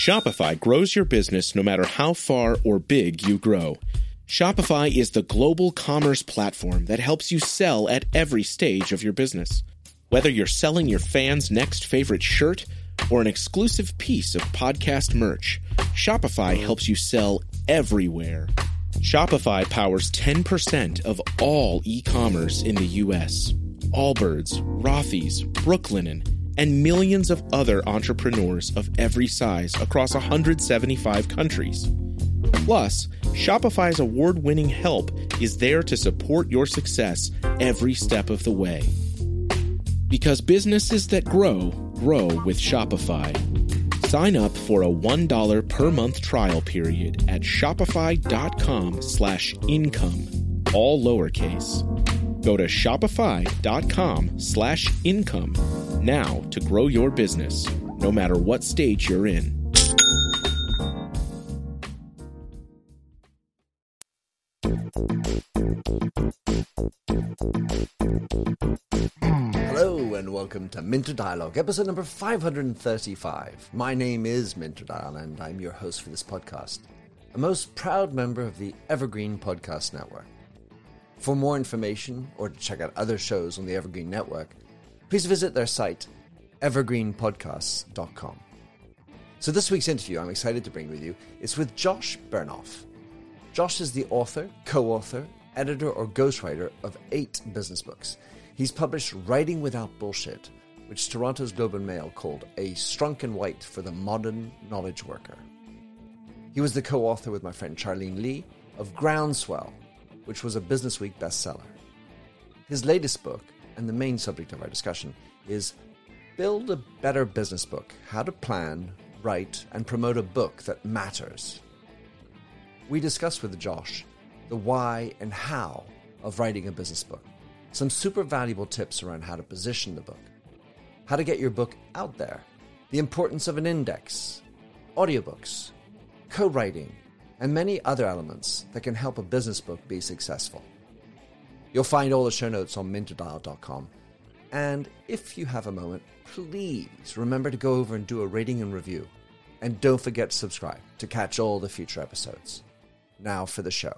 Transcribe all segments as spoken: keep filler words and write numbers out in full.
Shopify grows your business no matter how far or big you grow. Shopify is the global commerce platform that helps you sell at every stage of your business. Whether you're selling your fans' next favorite shirt or an exclusive piece of podcast merch, Shopify helps you sell everywhere. Shopify powers ten percent of all e-commerce in the U S. Allbirds, Rothy's, Brooklinen, and millions of other entrepreneurs of every size across one hundred seventy-five countries. Plus, Shopify's award-winning help is there to support your success every step of the way. Because businesses that grow, grow with Shopify. Sign up for a one dollar per month trial period at shopify.com slash income, all lowercase. Go to shopify.com slash income now to grow your business, no matter what stage you're in. Hello and welcome to Minter Dialogue, episode number five hundred thirty-five. My name is Minter Dial and I'm your host for this podcast, a most proud member of the Evergreen Podcast Network. For more information or to check out other shows on the Evergreen Network, please visit their site, evergreen podcasts dot com. So this week's interview I'm excited to bring with you is with Josh Bernoff. Josh is the author, co-author, editor or ghostwriter of eight business books. He's published Writing Without Bullshit, which Toronto's Globe and Mail called a Strunk and White for the modern knowledge worker. He was the co-author with my friend Charlene Lee of Groundswell, which was a Business Week bestseller. His latest book, and the main subject of our discussion, is Build a Better Business Book, How to Plan, Write, and Promote a Book That Matters. We discussed with Josh the why and how of writing a business book, some super valuable tips around how to position the book, how to get your book out there, the importance of an index, audiobooks, co-writing, and many other elements that can help a business book be successful. You'll find all the show notes on minter dial dot com. And if you have a moment, please remember to go over and do a rating and review. And don't forget to subscribe to catch all the future episodes. Now for the show.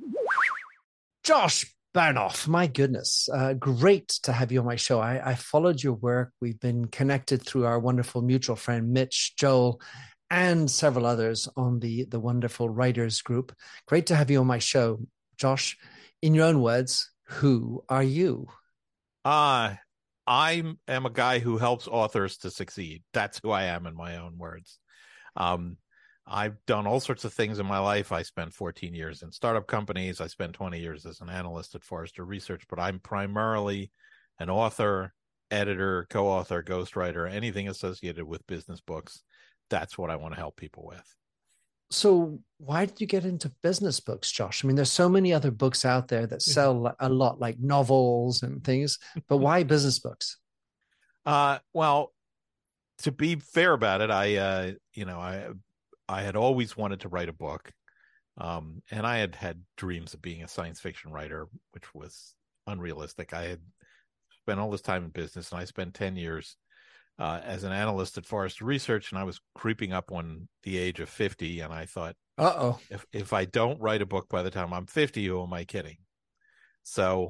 Josh Bernoff, my goodness. Uh, great to have you on my show. I, I followed your work. We've been connected through our wonderful mutual friend, Mitch, Joel, and several others on the, the wonderful writers group. Great to have you on my show. Josh, in your own words, who are you? Uh, I am a guy who helps authors to succeed. That's who I am in my own words. Um, I've done all sorts of things in my life. I spent fourteen years in startup companies. I spent twenty years as an analyst at Forrester Research, but I'm primarily an author, editor, co-author, ghostwriter, anything associated with business books. That's what I want to help people with. So why did you get into business books, Josh? I mean, there's so many other books out there that sell a lot, like novels and things, but why business books? Uh, well, to be fair about it, I, uh, you know, I, I had always wanted to write a book. Um, and I had had dreams of being a science fiction writer, which was unrealistic. I had spent all this time in business, and I spent ten years Uh, as an analyst at Forrester Research, and I was creeping up on the age of fifty, and I thought, uh-oh, if if I don't write a book by the time I'm fifty, who am I kidding? So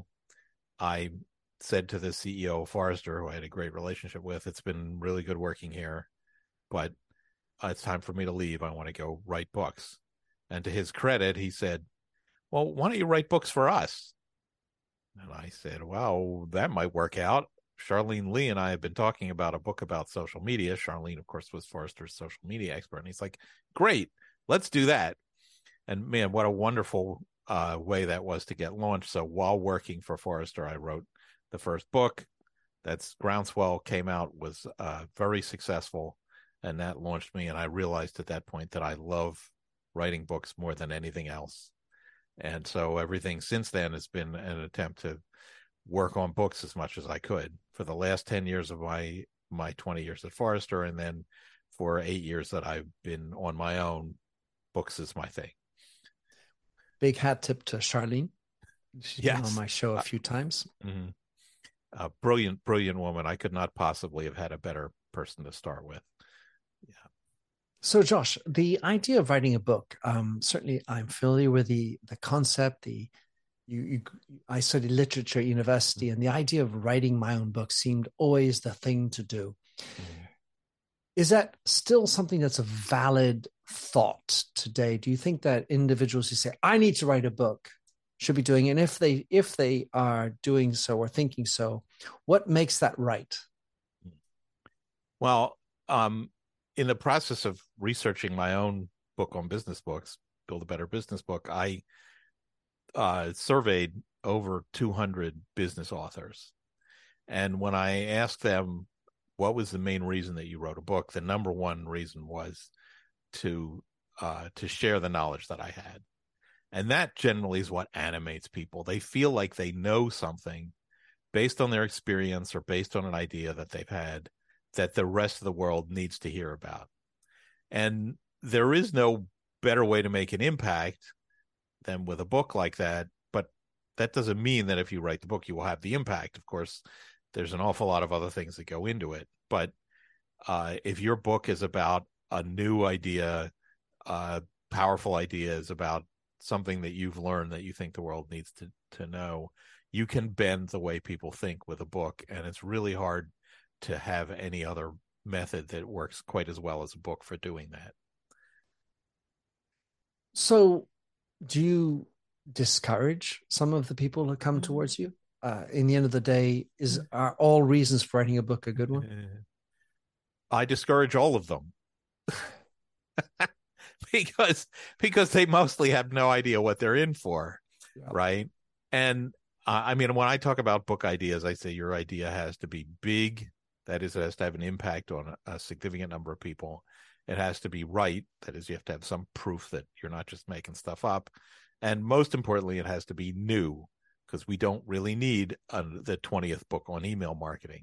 I said to the C E O of Forrester, who I had a great relationship with, it's been really good working here, but uh, it's time for me to leave. I want to go write books. And to his credit, he said, well, why don't you write books for us? And I said, well, that might work out. Charlene Lee and I have been talking about a book about social media. Charlene, of course, was Forrester's social media expert. And he's like, great, let's do that. And man, what a wonderful uh, way that was to get launched. So while working for Forrester, I wrote the first book. That's Groundswell, came out, was uh, very successful. And that launched me. And I realized at that point that I love writing books more than anything else. And so everything since then has been an attempt to work on books as much as I could for the last ten years of my my twenty years at Forrester, and then for eight years that I've been on my own. Books is my thing. Big hat tip to Charlene. She's yes. been on my show a few times. Mm-hmm. A brilliant, brilliant woman. I could not possibly have had a better person to start with. Yeah. So, Josh, the idea of writing a book, um, certainly I'm familiar with the the concept. The you, you, I studied literature at university, and the idea of writing my own book seemed always the thing to do. Mm. Is that still something that's a valid thought today? Do you think that individuals who say, "I need to write a book," should be doing it? And if they if they are doing so or thinking so, what makes that right? Well, um, in the process of researching my own book on business books, Build a Better Business Book, I uh, surveyed over two hundred business authors. And when I asked them, what was the main reason that you wrote a book? The number one reason was to uh, to share the knowledge that I had. And that generally is what animates people. They feel like they know something based on their experience or based on an idea that they've had that the rest of the world needs to hear about. And there is no better way to make an impact than with a book like that. But that doesn't mean that if you write the book, you will have the impact. Of course, there's an awful lot of other things that go into it. But uh, if your book is about a new idea, uh, powerful ideas about something that you've learned that you think the world needs to, to know, you can bend the way people think with a book. And it's really hard to have any other method that works quite as well as a book for doing that. So, do you discourage some of the people who come towards you? Uh, in the end of the day, is are all reasons for writing a book a good one? I discourage all of them because because they mostly have no idea what they're in for, yeah. Right? And uh, I mean, when I talk about book ideas, I say your idea has to be big. That is, it has to have an impact on a, a significant number of people. It has to be right. That is, you have to have some proof that you're not just making stuff up. And most importantly, it has to be new, because we don't really need a, the twentieth book on email marketing.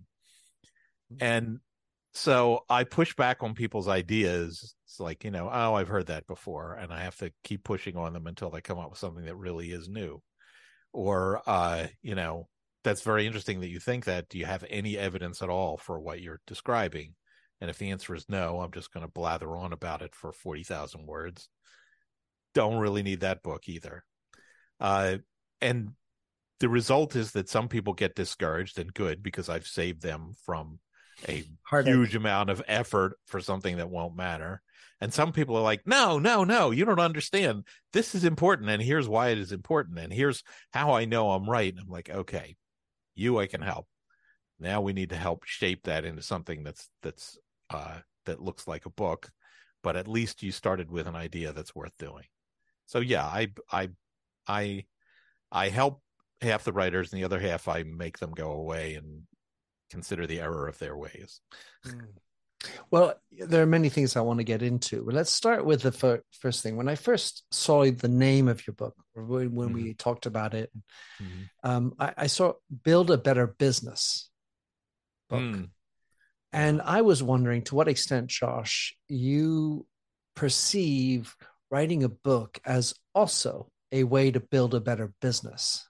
And so I push back on people's ideas. It's like, you know, oh, I've heard that before. And I have to keep pushing on them until they come up with something that really is new. Or, uh, you know, that's very interesting that you think that. Do you have any evidence at all for what you're describing? And if the answer is no, I'm just going to blather on about it for forty thousand words. Don't really need that book either. Uh, and the result is that some people get discouraged, and good, because I've saved them from a Heartache. huge amount of effort for something that won't matter. And some people are like, no, no, no, you don't understand. This is important. And here's why it is important. And here's how I know I'm right. And I'm like, okay, you, I can help. Now we need to help shape that into something that's, that's, uh, that looks like a book, but at least you started with an idea that's worth doing. So yeah, I, I, I, I help half the writers, and the other half I make them go away and consider the error of their ways. Well, there are many things I want to get into. Let's start with the fir- first thing. When I first saw the name of your book, or when, when mm-hmm. we talked about it, mm-hmm. um, I, I saw Build a Better Business book. Mm. And I was wondering, to what extent, Josh, you perceive writing a book as also a way to build a better business?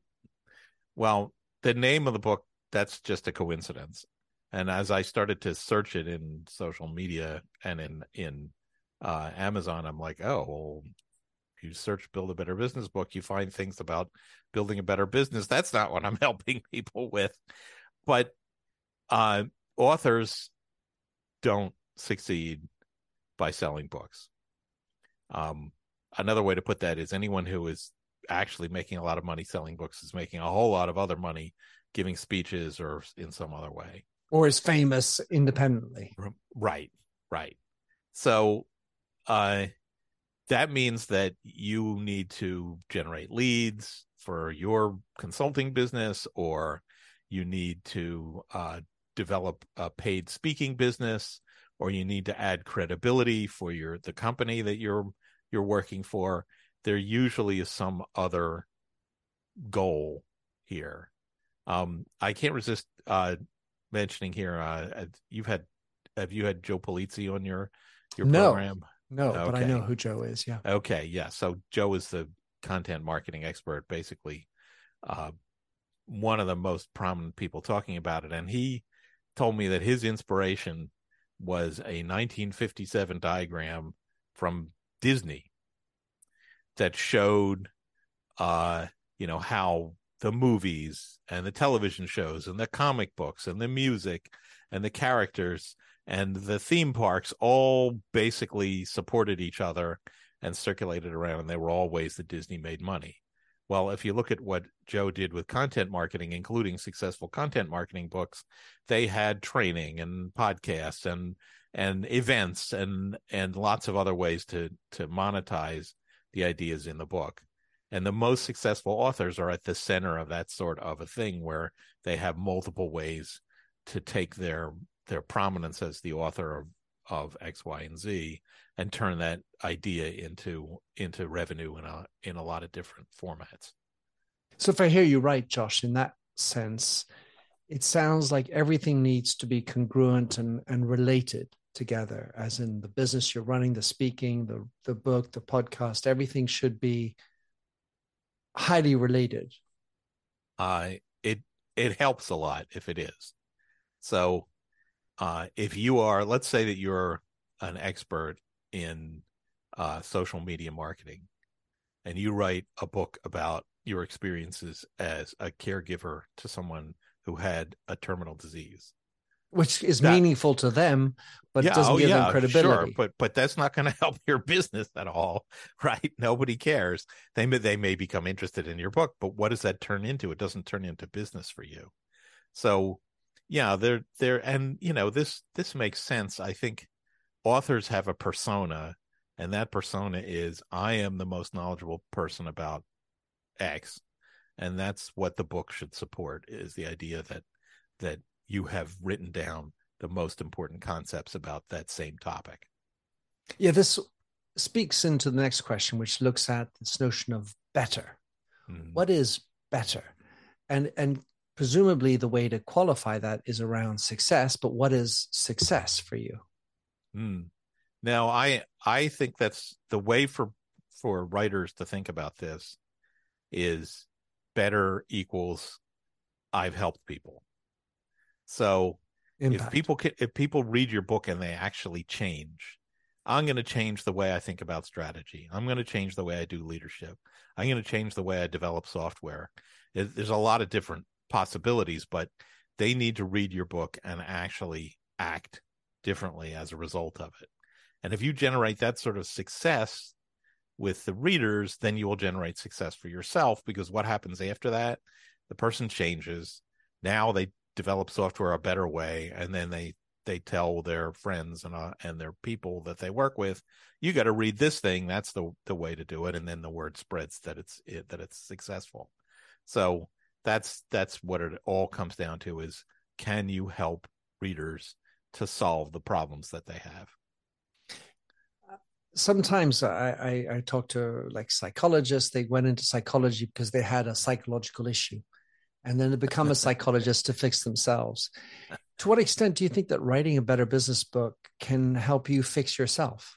Well, the name of the book, that's just a coincidence. And as I started to search it in social media and in, in uh, Amazon, I'm like, oh, well, if you search Build a Better Business Book, you find things about building a better business. That's not what I'm helping people with. But uh, authors don't succeed by selling books. Um, another way to put that is anyone who is actually making a lot of money selling books is making a whole lot of other money giving speeches or in some other way. Or is famous independently. Right, right. So uh, that means that you need to generate leads for your consulting business, or you need to uh, develop a paid speaking business, or you need to add credibility for your the company that you're you're working for. There usually is some other goal here. Um, I can't resist uh, mentioning here. Uh, you've had have you had Joe Polizzi on your your no, program? No, okay. But I know who Joe is. Yeah. Okay. Yeah. So Joe is the content marketing expert, basically, uh, one of the most prominent people talking about it. And he told me that his inspiration was a nineteen fifty-seven diagram from Disney that showed, uh, you know, how the movies and the television shows and the comic books and the music and the characters and the theme parks all basically supported each other and circulated around, and they were all ways that Disney made money. Well, if you look at what Joe did with content marketing, including successful content marketing books, they had training and podcasts and and events and and lots of other ways to to monetize the ideas in the book. And the most successful authors are at the center of that sort of a thing, where they have multiple ways to take their their prominence as the author of, of X, Y, and Z and turn that idea into into revenue in a in a lot of different formats. So if I hear you right, Josh, in that sense, it sounds like everything needs to be congruent and, and related together, as in the business you're running, the speaking, the the book, the podcast, everything should be highly related. Uh, it it helps a lot if it is. So uh, if you are, let's say that you're an expert in uh, social media marketing, and you write a book about your experiences as a caregiver to someone who had a terminal disease, which is that, meaningful to them, but yeah, it doesn't oh, give yeah, them credibility. Sure, but but that's not going to help your business at all, right? Nobody cares. They may, they may become interested in your book, but what does that turn into? It doesn't turn into business for you. So, yeah, they're they're and you know this this makes sense. I think authors have a persona, and that persona is, I am the most knowledgeable person about X, and that's what the book should support, is the idea that that you have written down the most important concepts about that same topic. Yeah, this speaks into the next question, which looks at this notion of better. Mm. What is better? And and presumably the way to qualify that is around success, but what is success for you? Mm. Now, I I think that's the way for for writers to think about this is better equals I've helped people. So Impact. if people can, if people read your book and they actually change, I'm going to change the way I think about strategy. I'm going to change the way I do leadership. I'm going to change the way I develop software. It, there's a lot of different possibilities, but they need to read your book and actually act differently as a result of it. And if you generate that sort of success with the readers, then you will generate success for yourself, because what happens after that? The person changes. Now they develop software a better way, and then they they tell their friends and uh, and their people that they work with, you got to read this thing. That's the the way to do it, and then the word spreads that it's it, that it's successful. So that's that's what it all comes down to: is can you help readers to solve the problems that they have? Sometimes I, I, I talk to like psychologists. They went into psychology because they had a psychological issue, and then they become a psychologist to fix themselves. To what extent do you think that writing a better business book can help you fix yourself?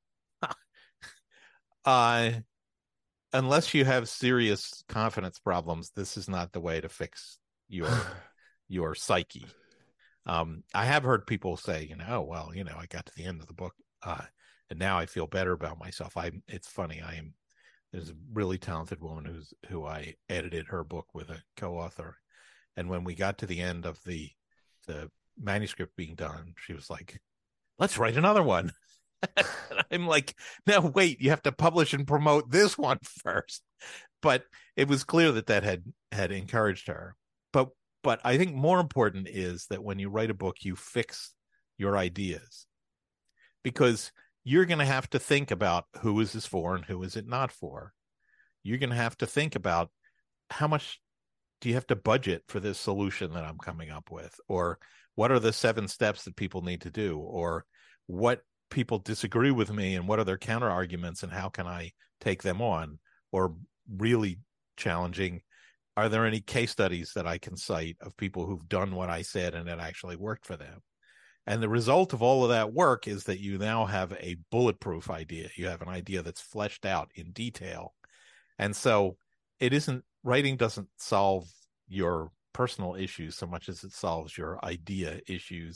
Uh, unless you have serious confidence problems, this is not the way to fix your your psyche. Um, I have heard people say, you know, oh, well, you know, I got to the end of the book, uh, and now I feel better about myself. I, it's funny. I am, there's a really talented woman who's, who I edited her book with a co-author. And when we got to the end of the, the manuscript being done, she was like, let's write another one. I'm like, no, wait, you have to publish and promote this one first. But it was clear that that had, had encouraged her. But, but I think more important is that when you write a book, you fix your ideas, because you're going to have to think about who is this for and who is it not for. You're going to have to think about how much do you have to budget for this solution that I'm coming up with, or what are the seven steps that people need to do, or what people disagree with me and what are their counter arguments and how can I take them on, or really challenging, are there any case studies that I can cite of people who've done what I said and it actually worked for them? And the result of all of that work is that you now have a bulletproof idea. You have an idea that's fleshed out in detail. And so it isn't, writing doesn't solve your personal issues so much as it solves your idea issues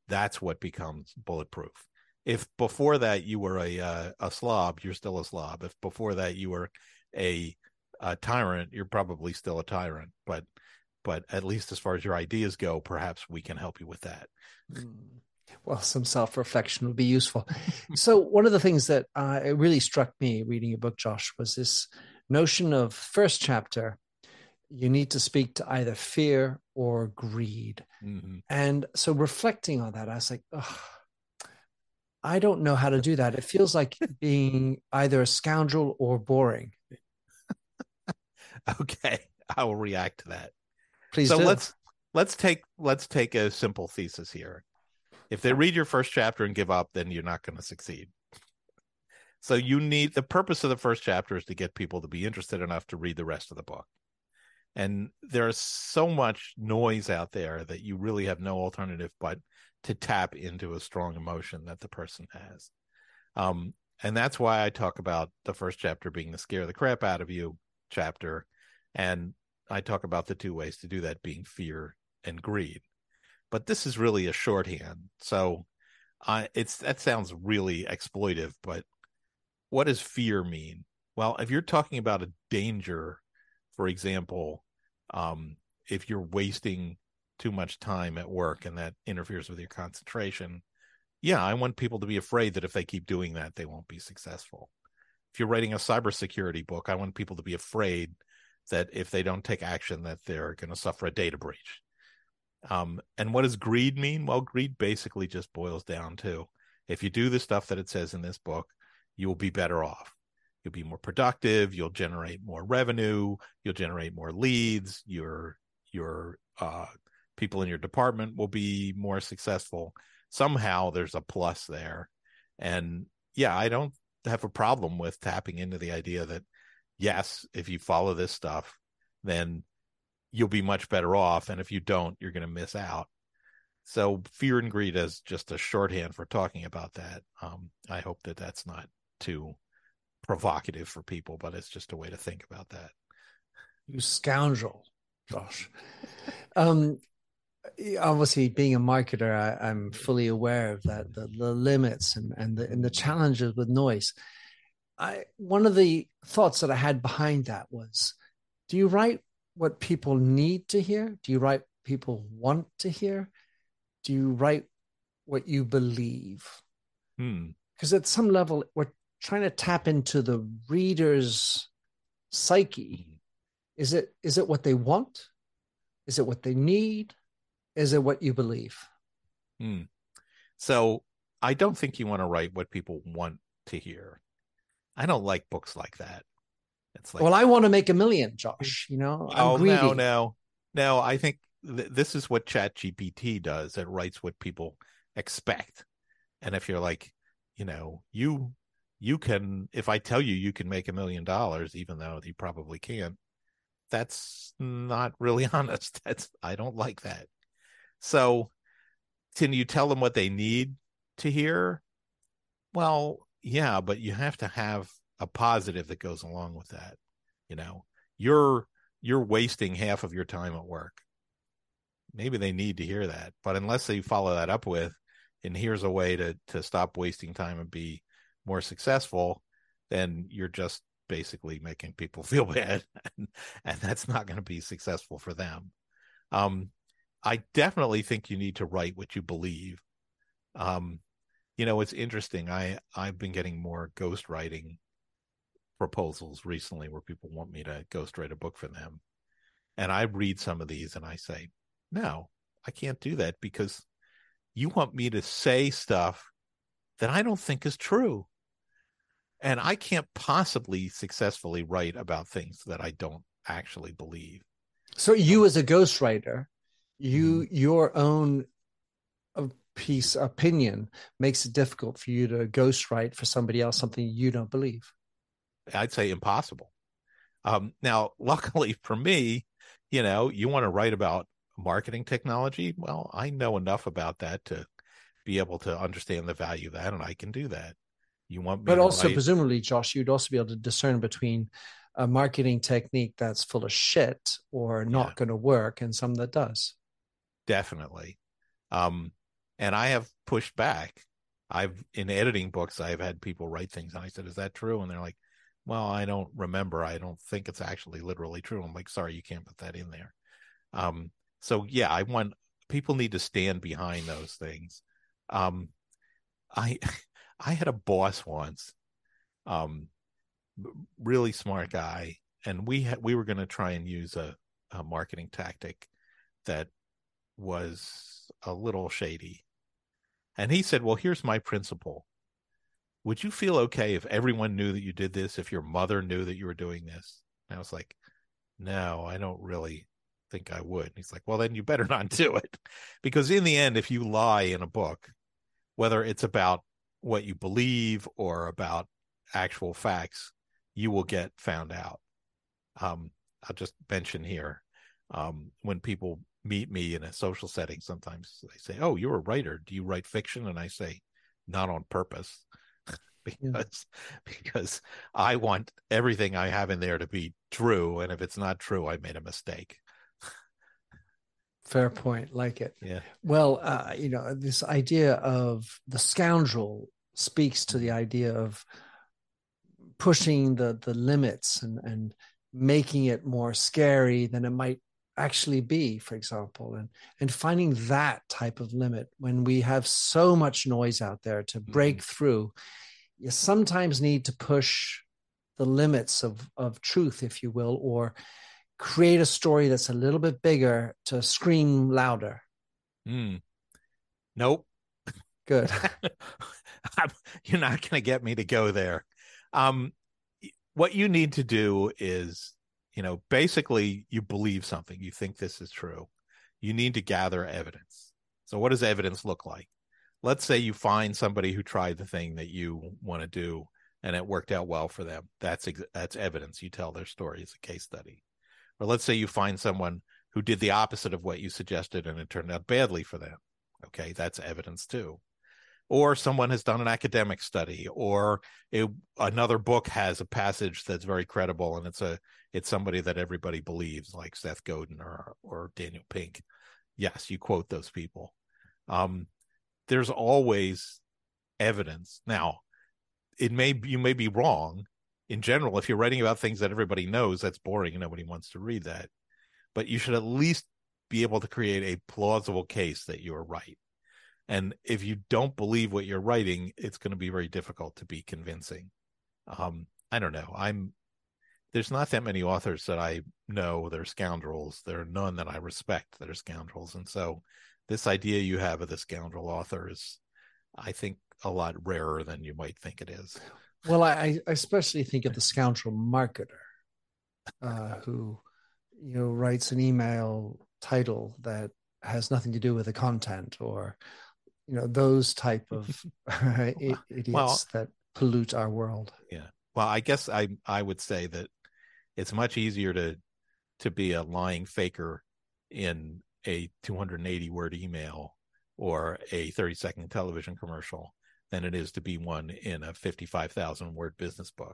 that's what becomes bulletproof. If before that you were a uh, a slob, you're still a slob. If before that you were a, a tyrant, you're probably still a tyrant. But but at least as far as your ideas go, perhaps we can help you with that. Well, some self-reflection would be useful. So one of the things that uh, it really struck me reading your book, Josh, was this notion of first chapter, you need to speak to either fear or greed. Mm-hmm. And so reflecting on that, I was like, oh, I don't know how to do that. It feels like being either a scoundrel or boring. Okay, I will react to that. Please so do. let's let's take let's take a simple thesis here. If they read your first chapter and give up, then you're not going to succeed. So you need, the purpose of the first chapter is to get people to be interested enough to read the rest of the book. And there's so much noise out there that you really have no alternative but to tap into a strong emotion that the person has. Um, and that's why I talk about the first chapter being the scare the crap out of you chapter. And I talk about the two ways to do that being fear and greed. But this is really a shorthand. So uh, it's that sounds really exploitive, but what does fear mean? Well, if you're talking about a danger, for example, um, if you're wasting too much time at work and that interferes with your concentration, yeah, I want people to be afraid that if they keep doing that, they won't be successful. If you're writing a cybersecurity book, I want people to be afraid that if they don't take action, that they're going to suffer a data breach. Um, and what does greed mean? Well, greed basically just boils down to, if you do the stuff that it says in this book, you will be better off. You'll be more productive. You'll generate more revenue. You'll generate more leads. Your your uh, people in your department will be more successful. Somehow there's a plus there. And yeah, I don't have a problem with tapping into the idea that, yes, if you follow this stuff, then you'll be much better off. And if you don't, you're going to miss out. So fear and greed is just a shorthand for talking about that. Um, I hope that that's not too provocative for people, but it's just a way to think about that. You scoundrel, Josh. um, obviously, being a marketer, I, I'm fully aware of that, the, the limits and, and, the, and the challenges with noise. I one of the thoughts that I had behind that was, do you write what people need to hear? Do you write people want to hear? Do you write what you believe? Because hmm. at some level, we're trying to tap into the reader's psyche. Is it is it what they want? Is it what they need? Is it what you believe? Hmm. So I don't think you want to write what people want to hear. I don't like books like that. It's like, well, I want to make a million, Josh. You know, I'm oh, greedy. no, no, no. I think th- this is what ChatGPT does. It writes what people expect. And if you're like, you know, you you can, if I tell you you can make a million dollars, even though you probably can't, that's not really honest. That's I don't like that. So can you tell them what they need to hear? Well, yeah, but you have to have a positive that goes along with that. You know, you're you're wasting half of your time at work. Maybe they need to hear that, but unless they follow that up with, and here's a way to to stop wasting time and be more successful, then you're just basically making people feel bad, and, and that's not going to be successful for them. Um, I definitely think you need to write what you believe. Um, you know, it's interesting. I I've been getting more ghostwriting proposals recently where people want me to ghostwrite a book for them, and I read some of these and I say, no, I can't do that because you want me to say stuff that I don't think is true. And I can't possibly successfully write about things that I don't actually believe. So you as a ghostwriter, you mm-hmm. your own piece opinion makes it difficult for you to ghostwrite for somebody else something you don't believe. I'd say impossible. Um, now, luckily for me, you know, you want to write about marketing technology. Well, I know enough about that to be able to understand the value of that, and I can do that. You want me but to also write... presumably, Josh, you'd also be able to discern between a marketing technique that's full of shit or not yeah. going to work and some that does. Definitely. Um, And I have pushed back. I've, in editing books, I've had people write things, and I said, is that true? And they're like, well, I don't remember. I don't think it's actually literally true. I'm like, sorry, you can't put that in there. Um, so yeah, I want, people need to stand behind those things. Um, I, I had a boss once, um, really smart guy, and we had, we were going to try and use a, a marketing tactic that was a little shady. And he said, well, here's my principle. Would you feel okay if everyone knew that you did this, if your mother knew that you were doing this? And I was like, no, I don't really think I would. And he's like, well, then you better not do it. Because in the end, if you lie in a book, whether it's about what you believe or about actual facts, you will get found out. Um, I'll just mention here, um, when people meet me in a social setting, sometimes they say, oh, you're a writer. Do you write fiction? And I say, not on purpose. because because I want everything I have in there to be true. And if it's not true, I made a mistake. Fair point. Like it. Yeah. Well, uh, you know, this idea of the scoundrel speaks to the idea of pushing the the limits and and making it more scary than it might actually be, for example, and and finding that type of limit when we have so much noise out there to break mm-hmm. through. You sometimes need to push the limits of of truth, if you will, or create a story that's a little bit bigger to scream louder. Mm. Nope. Good. You're not going to get me to go there. Um, what you need to do is, you know, basically you believe something. You think this is true. You need to gather evidence. So what does evidence look like? Let's say you find somebody who tried the thing that you want to do and it worked out well for them. That's that's evidence. You tell their story as a case study. Or let's say you find someone who did the opposite of what you suggested and it turned out badly for them. Okay, that's evidence too. Or someone has done an academic study, or it, another book has a passage that's very credible and it's a it's somebody that everybody believes, like Seth Godin or or Daniel Pink. Yes, you quote those people. Um, there's always evidence. Now, it may you may be wrong. In general, if you're writing about things that everybody knows, that's boring and nobody wants to read that. But you should at least be able to create a plausible case that you're right. And if you don't believe what you're writing, it's going to be very difficult to be convincing. Um, I don't know. I'm there's not that many authors that I know that are scoundrels. There are none that I respect that are scoundrels. And so this idea you have of the scoundrel author is, I think, a lot rarer than you might think it is. Well, I, I especially think of the scoundrel marketer uh, who, you know, writes an email title that has nothing to do with the content, or, you know, those type of idiots well, that pollute our world. Yeah. Well, I guess I I would say that it's much easier to to be a lying faker in a two hundred eighty word email or a thirty second television commercial than it is to be one in a fifty-five thousand word business book.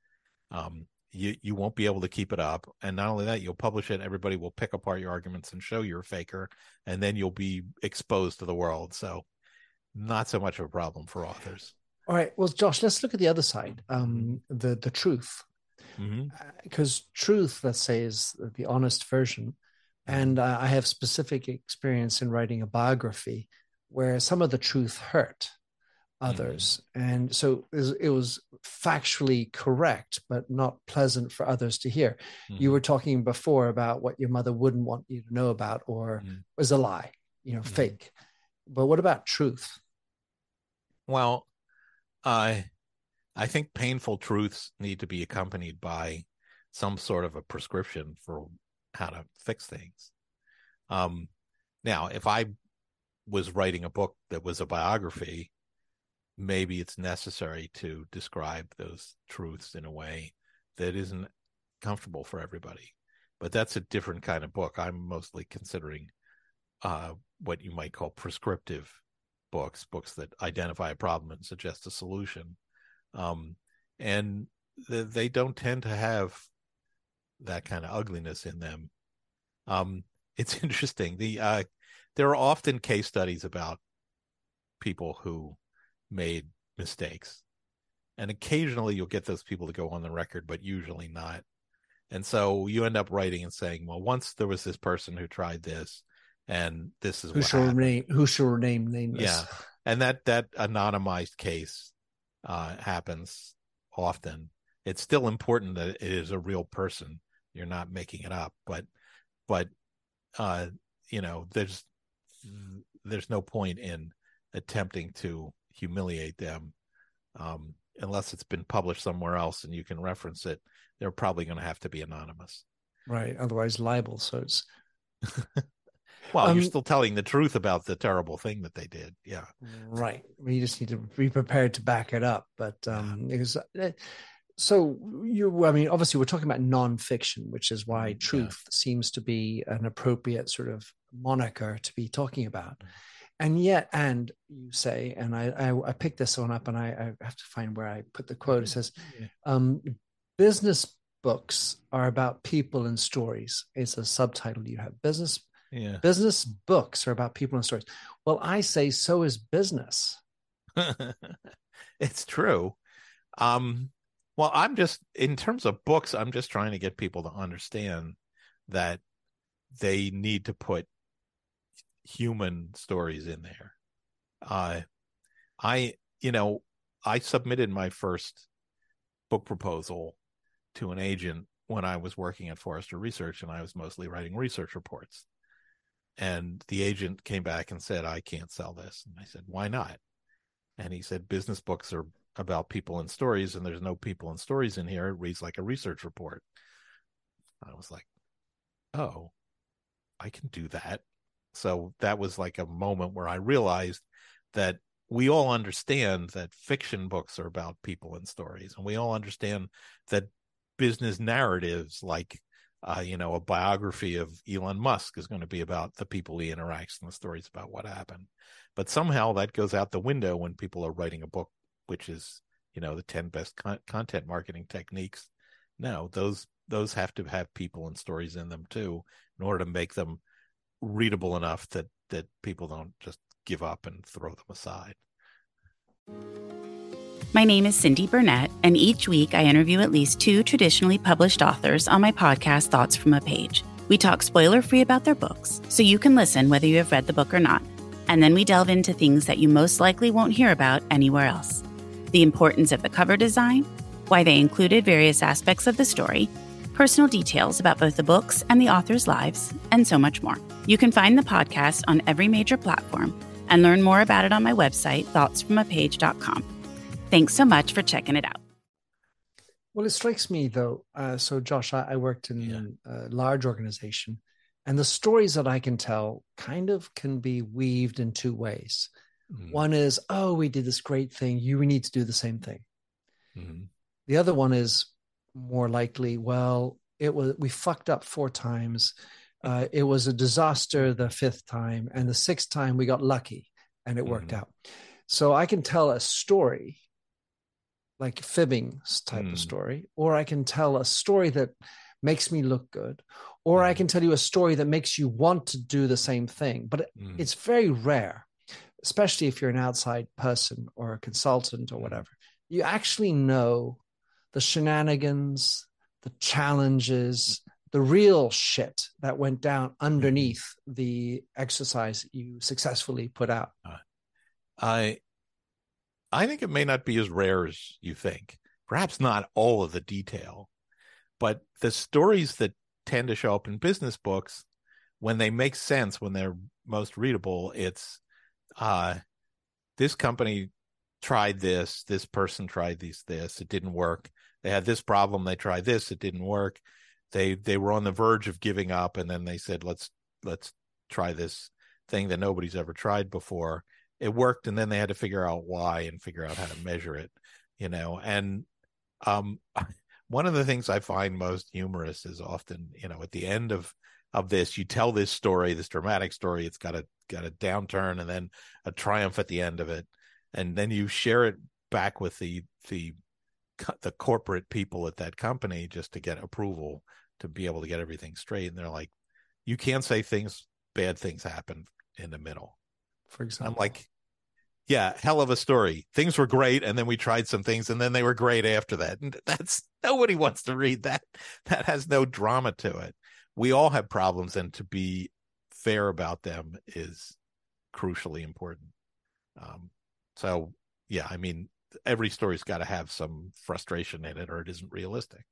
Um, you you won't be able to keep it up, and not only that, you'll publish it. Everybody will pick apart your arguments and show you're a faker, and then you'll be exposed to the world. So, not so much of a problem for authors. All right. Well, Josh, let's look at the other side, um, the the truth, mm-hmm. because uh, truth, let's say, is the honest version. And uh, I have specific experience in writing a biography where some of the truth hurt others. Mm-hmm. And so it was, it was factually correct, but not pleasant for others to hear. Mm-hmm. You were talking before about what your mother wouldn't want you to know about, or mm-hmm. was a lie, you know, mm-hmm. fake. But what about truth? Well, uh, I think painful truths need to be accompanied by some sort of a prescription for how to fix things. Um, now, if I was writing a book that was a biography, maybe it's necessary to describe those truths in a way that isn't comfortable for everybody. But that's a different kind of book. I'm mostly considering uh, what you might call prescriptive books, books that identify a problem and suggest a solution. Um, and th- they don't tend to have that kind of ugliness in them. Um, it's interesting. The uh, there are often case studies about people who made mistakes. And occasionally you'll get those people to go on the record, but usually not. And so you end up writing and saying, well, once there was this person who tried this, and this is who what shall happened. remain who shall remain nameless. Yeah. And that that anonymized case uh, happens often. It's still important that it is a real person. You're not making it up, but but uh, you know, there's there's no point in attempting to humiliate them um, unless it's been published somewhere else and you can reference it. They're probably going to have to be anonymous, right? Otherwise, libel. So it's well, um, you're still telling the truth about the terrible thing that they did. Yeah, right. We just need to be prepared to back it up. But um, yeah. because, uh, so you, I mean, obviously, we're talking about nonfiction, which is why yeah. truth seems to be an appropriate sort of moniker to be talking about. And yet, and you say, and I, I, I picked this one up, and I, I have to find where I put the quote. It says, yeah. um, business books are about people and stories. It's a subtitle you have. Business, yeah. business books are about people and stories. Well, I say so is business. It's true. Um, well, I'm just, in terms of books, I'm just trying to get people to understand that they need to put human stories in there. Uh, I, you know, I submitted my first book proposal to an agent when I was working at Forrester Research, and I was mostly writing research reports. And the agent came back and said, I can't sell this. And I said, why not? And he said, business books are about people and stories, and there's no people and stories in here. It reads like a research report. I was like, oh, I can do that. So that was like a moment where I realized that we all understand that fiction books are about people and stories. And we all understand that business narratives, like, uh, you know, a biography of Elon Musk is going to be about the people he interacts and the stories about what happened. But somehow that goes out the window when people are writing a book, which is, you know, the ten best con- content marketing techniques. No, those those have to have people and stories in them too, in order to make them readable enough that that people don't just give up and throw them aside. My name is Cindy Burnett, and each week I interview at least two traditionally published authors on my podcast, Thoughts from a Page. We talk spoiler-free about their books, so you can listen whether you have read the book or not. And then we delve into things that you most likely won't hear about anywhere else. The importance of the cover design, why they included various aspects of the story, personal details about both the books and the authors' lives, and so much more. You can find the podcast on every major platform and learn more about it on my website, thoughts from a page dot com. Thanks so much for checking it out. Well, it strikes me, though, uh, so Josh, I, I worked in yeah. a large organization, and the stories that I can tell kind of can be weaved in two ways. Mm-hmm. One is, oh, we did this great thing. You need to do the same thing. Mm-hmm. The other one is more likely, well, it was we fucked up four times. Uh, it was a disaster the fifth time, and the sixth time we got lucky and it worked mm-hmm. out. So I can tell a story, like fibbing type mm. of story, or I can tell a story that makes me look good, or mm. I can tell you a story that makes you want to do the same thing. But mm. it's very rare, especially if you're an outside person or a consultant or whatever. You actually know the shenanigans, the challenges, the real shit that went down underneath the exercise that you successfully put out. Uh, I I think it may not be as rare as you think. Perhaps not all of the detail, but the stories that tend to show up in business books, when they make sense, when they're most readable, it's uh, this company tried this, this person tried these, this, it didn't work. They had this problem, they tried this, it didn't work. They they were on the verge of giving up, and then they said, let's let's try this thing that nobody's ever tried before. It worked, and then they had to figure out why and figure out how to measure it, you know. And um, one of the things I find most humorous is often, you know, at the end of of this, you tell this story, this dramatic story. It's got a got a downturn and then a triumph at the end of it, and then you share it back with the the the corporate people at that company just to get approval to be able to get everything straight. And they're like, you can't say things, bad things happen in the middle. For example, I'm like, yeah, hell of a story. Things were great, and then we tried some things, and then they were great after that. And that's nobody wants to read that. That has no drama to it. We all have problems, and to be fair about them is crucially important. Um, so, yeah, I mean, every story's got to have some frustration in it, or it isn't realistic.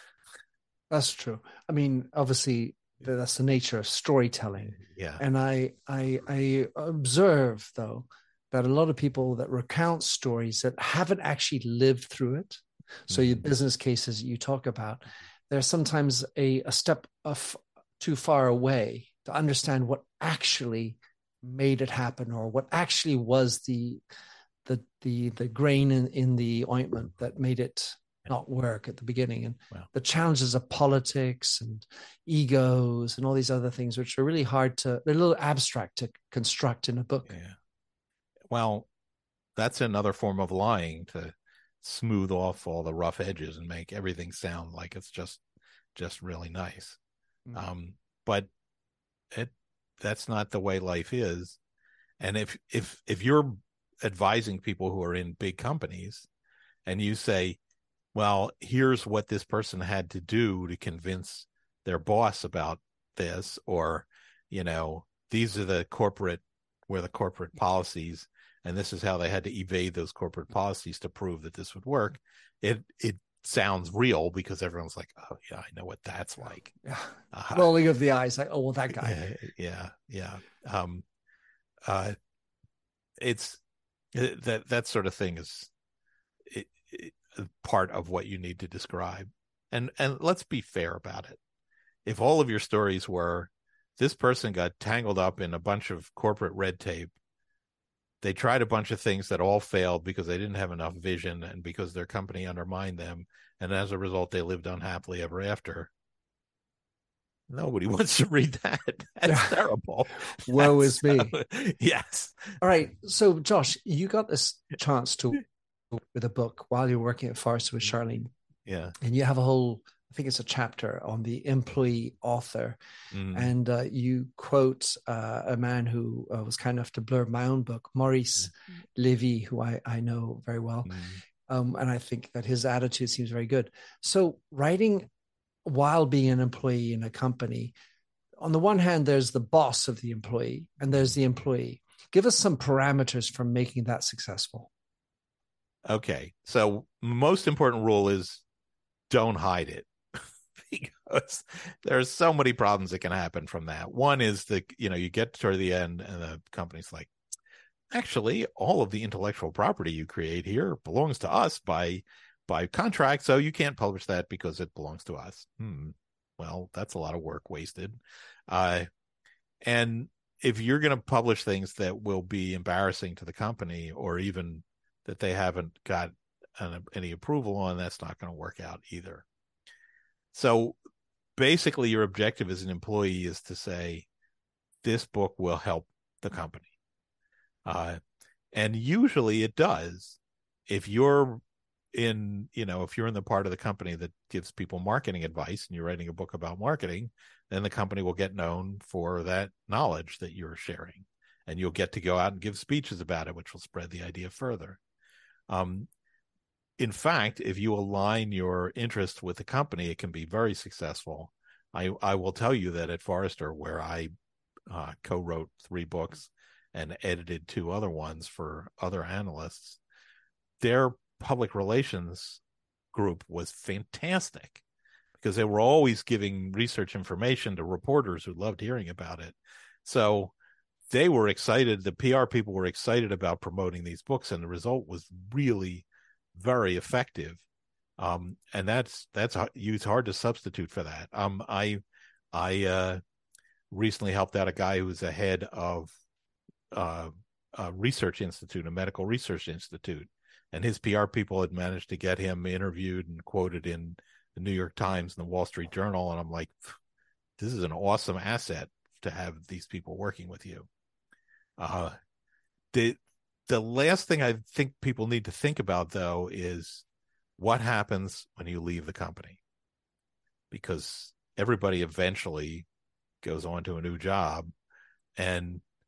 That's true. I mean, obviously, that's the nature of storytelling. Yeah. And I, I, I observe, though, that a lot of people that recount stories that haven't actually lived through it. So mm-hmm. your business cases you talk about, they're sometimes a, a step of too far away to understand what actually made it happen, or what actually was the the the the grain in, in the ointment that made it not work at the beginning. And wow. the challenges of politics and egos and all these other things, which are really hard to, they're a little abstract to construct in a book. Yeah. Well, that's another form of lying, to smooth off all the rough edges and make everything sound like it's just just really nice. Mm-hmm. Um, but it that's not the way life is. And if if if you're advising people who are in big companies and you say, well, here's what this person had to do to convince their boss about this, or, you know, these are the corporate, were the corporate policies, and this is how they had to evade those corporate policies to prove that this would work. It it sounds real because everyone's like, oh yeah, I know what that's like. Yeah. Uh, rolling of the eyes, like, oh well, that guy. Yeah, yeah. yeah. Um, uh, it's it, that that sort of thing is it, it, part of what you need to describe. And and let's be fair about it. If all of your stories were, this person got tangled up in a bunch of corporate red tape, they tried a bunch of things that all failed because they didn't have enough vision and because their company undermined them, and as a result they lived unhappily ever after, nobody wants to read that. That's yeah. terrible. Woe is me. So, yes. All right. So Josh, you got this chance to with a book while you're working at Forrester with Charlene. Yeah. And you have a whole, I think it's a chapter on the employee author. Mm. And uh, you quote uh, a man who uh, was kind enough to blurb my own book, Maurice mm. Levy, who I, I know very well. Mm. Um, and I think that his attitude seems very good. So writing while being an employee in a company, on the one hand, there's the boss of the employee and there's the employee. Give us some parameters for making that successful. Okay. So most important rule is don't hide it, because there's so many problems that can happen from that. One is that, you know, you get toward the end and the company's like, actually, all of the intellectual property you create here belongs to us by by contract, so you can't publish that because it belongs to us. Hmm. Well, that's a lot of work wasted. Uh, and if you're going to publish things that will be embarrassing to the company, or even that they haven't got an, any approval on, that's not going to work out either. So basically your objective as an employee is to say, this book will help the company. Uh, and usually it does. If you're in, you know, if you're in the part of the company that gives people marketing advice and you're writing a book about marketing, then the company will get known for that knowledge that you're sharing. And you'll get to go out and give speeches about it, which will spread the idea further. Um, in fact, if you align your interest with the company, it can be very successful. I, I will tell you that at Forrester, where I uh, co-wrote three books and edited two other ones for other analysts, their public relations group was fantastic because they were always giving research information to reporters who loved hearing about it. So they were excited. The P R people were excited about promoting these books, and the result was really very effective. Um, and that's that's it's hard to substitute for that. Um, I I uh, recently helped out a guy who was the head of uh, a research institute, a medical research institute, and his P R people had managed to get him interviewed and quoted in the New York Times and the Wall Street Journal. And I'm like, this is an awesome asset to have these people working with you. Uh, the the last thing I think people need to think about, though, is what happens when you leave the company, because everybody eventually goes on to a new job, and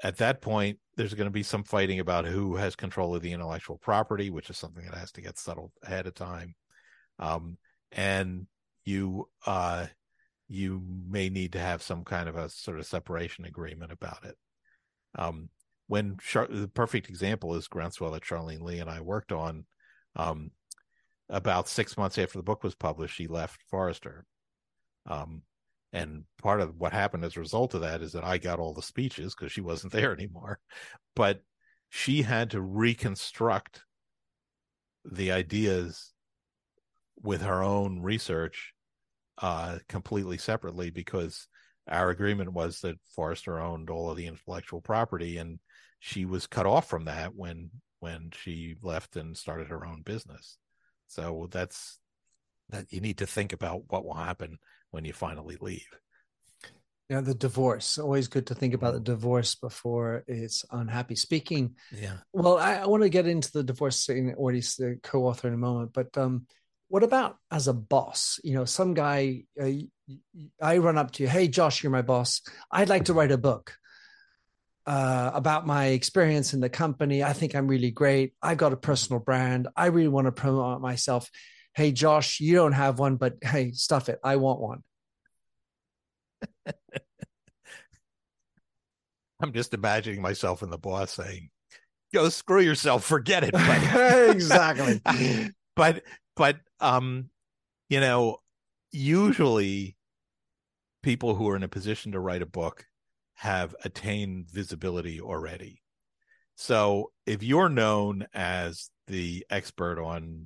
at that point, there's going to be some fighting about who has control of the intellectual property, which is something that has to get settled ahead of time. Um, and you uh, you may need to have some kind of a sort of separation agreement about it. Um, when Char- the perfect example is Groundswell that Charlene Lee and I worked on. Um, about six months after the book was published, she left Forrester. Um, and part of what happened as a result of that is that I got all the speeches because she wasn't there anymore. But she had to reconstruct the ideas with her own research uh, completely separately, because our agreement was that Forrester owned all of the intellectual property, and she was cut off from that when when she left and started her own business. So that's that you need to think about what will happen when you finally leave. Yeah, the divorce. Always good to think about the divorce before it's unhappy. Speaking, yeah. Well, I, I want to get into the divorce thing, or he's the co-author in a moment. But um, what about as a boss? You know, some guy, uh, I run up to you, hey, Josh, you're my boss. I'd like to write a book uh, about my experience in the company. I think I'm really great. I've got a personal brand. I really want to promote myself. Hey, Josh, you don't have one, but hey, stuff it. I want one. I'm just imagining myself and the boss saying, "Go screw yourself, forget it." But exactly. but but um, you know, usually people who are in a position to write a book have attained visibility already. So if you're known as the expert on,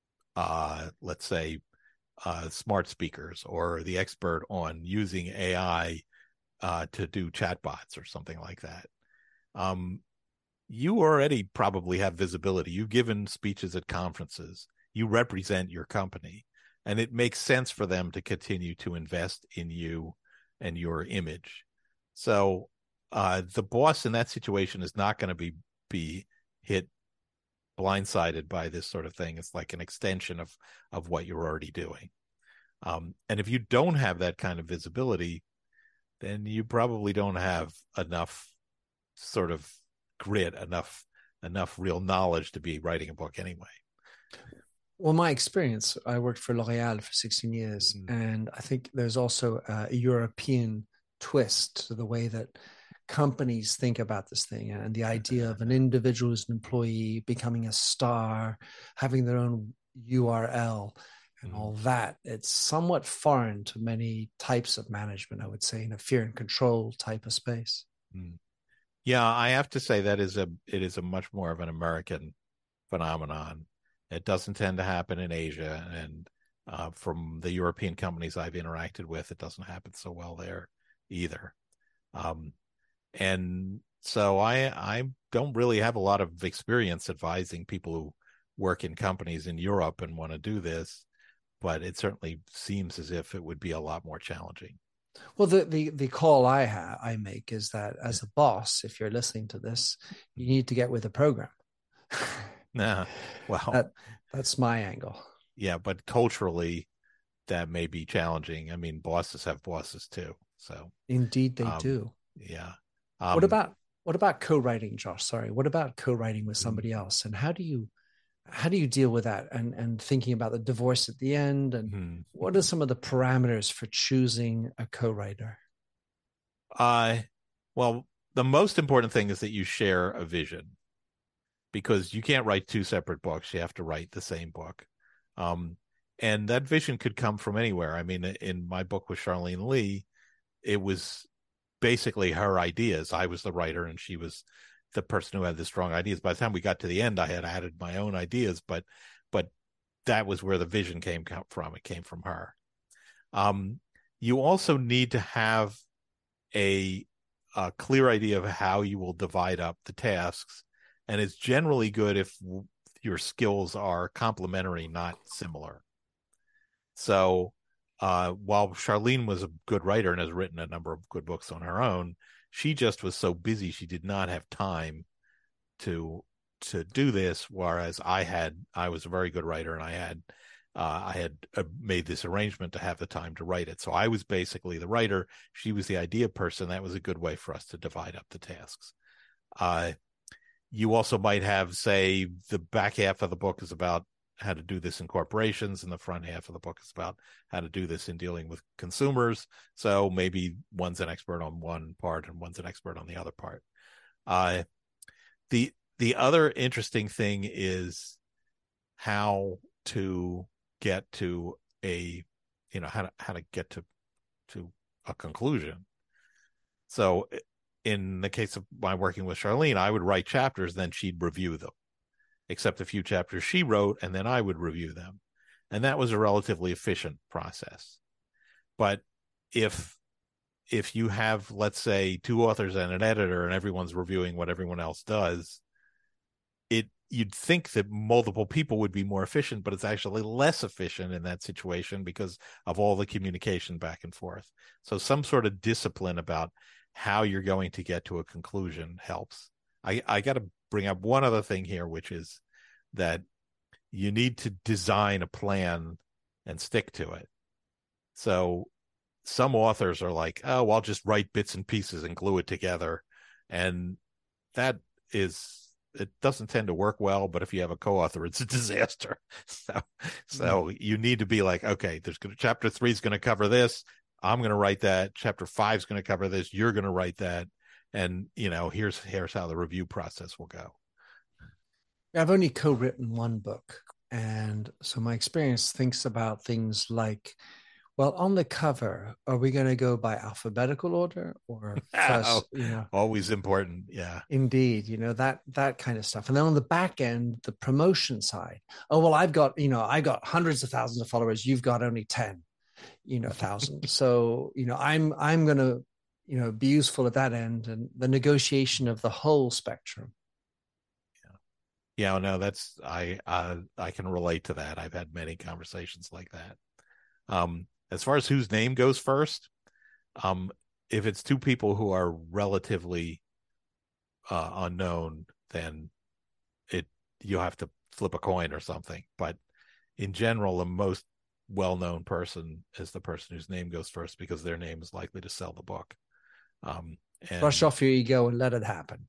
uh, let's say, uh, smart speakers, or the expert on using A I uh, to do chatbots or something like that, um, you already probably have visibility. You've given speeches at conferences. You represent your company, and it makes sense for them to continue to invest in you and your image. So uh, the boss in that situation is not going to be be hit blindsided by this sort of thing. It's like an extension of of what you're already doing. Um, and if you don't have that kind of visibility, then you probably don't have enough sort of grit, enough enough real knowledge to be writing a book anyway. Well, my experience, I worked for L'Oréal for sixteen years, mm. and I think there's also a European twist to the way that companies think about this thing, and the idea of an individual as an employee becoming a star, having their own U R L and mm. all that. It's somewhat foreign to many types of management, I would say, in a fear and control type of space. Mm. Yeah, I have to say that is a it is a much more of an American phenomenon. It doesn't tend to happen in Asia, and uh, from the European companies I've interacted with, it doesn't happen so well there either. Um, and so I I don't really have a lot of experience advising people who work in companies in Europe and want to do this, but it certainly seems as if it would be a lot more challenging. Well, the, the, the call I have, I make is that as a boss, if you're listening to this, you need to get with the program. Nah, well, that, that's my angle. Yeah, but culturally, that may be challenging. I mean, bosses have bosses too. So indeed, they um, do. Yeah. Um, what about what about co-writing, Josh? Sorry, what about co-writing with somebody mm-hmm. else? And how do you how do you deal with that? And and thinking about the divorce at the end, and mm-hmm. what are some of the parameters for choosing a co-writer? Uh, well, the most important thing is that you share a vision, because you can't write two separate books. You have to write the same book. Um, and that vision could come from anywhere. I mean, in my book with Charlene Lee, it was basically her ideas. I was the writer and she was the person who had the strong ideas. By the time we got to the end, I had added my own ideas, but but that was where the vision came from. It came from her. Um, you also need to have a, a clear idea of how you will divide up the tasks. And it's generally good if your skills are complementary, not similar. So uh, while Charlene was a good writer and has written a number of good books on her own, she just was so busy she did not have time to to do this. Whereas I had, I was a very good writer, and I had uh, I had uh, made this arrangement to have the time to write it. So I was basically the writer. She was the idea person. That was a good way for us to divide up the tasks. Uh, you also might have, say, the back half of the book is about how to do this in corporations, and the front half of the book is about how to do this in dealing with consumers. So maybe one's an expert on one part and one's an expert on the other part. Uh, the the other interesting thing is how to get to a, you know, how to how to get to to a conclusion. So in the case of my working with Charlene, I would write chapters, then she'd review them, except a few chapters she wrote, and then I would review them. And that was a relatively efficient process. But if if you have, let's say, two authors and an editor, and everyone's reviewing what everyone else does, it you'd think that multiple people would be more efficient, but it's actually less efficient in that situation because of all the communication back and forth. So some sort of discipline about how you're going to get to a conclusion helps. I, I got to bring up one other thing here, which is that you need to design a plan and stick to it. So some authors are like, oh, I'll just write bits and pieces and glue it together. And that is, it doesn't tend to work well, but if you have a co-author, it's a disaster. So, so mm. you need to be like, okay, there's gonna, chapter three is going to cover this. I'm going to write that. Chapter five is going to cover this. You're going to write that. And, you know, here's, here's how the review process will go. I've only co-written one book. And so my experience thinks about things like, well, on the cover, are we going to go by alphabetical order or first, oh, you know, always important. Yeah, indeed. You know, that, that kind of stuff. And then on the back end, the promotion side, oh, well, I've got, you know, I got hundreds of thousands of followers. You've got only ten, you know, thousand. So, you know, I'm, I'm going to, you know, be useful at that end, and the negotiation of the whole spectrum. Yeah, no, that's, I, uh, I can relate to that. I've had many conversations like that. Um, as far as whose name goes first, um, if it's two people who are relatively uh, unknown, then it, you have to flip a coin or something. But in general, the most well-known person is the person whose name goes first, because their name is likely to sell the book. Um, and, brush off your ego and let it happen.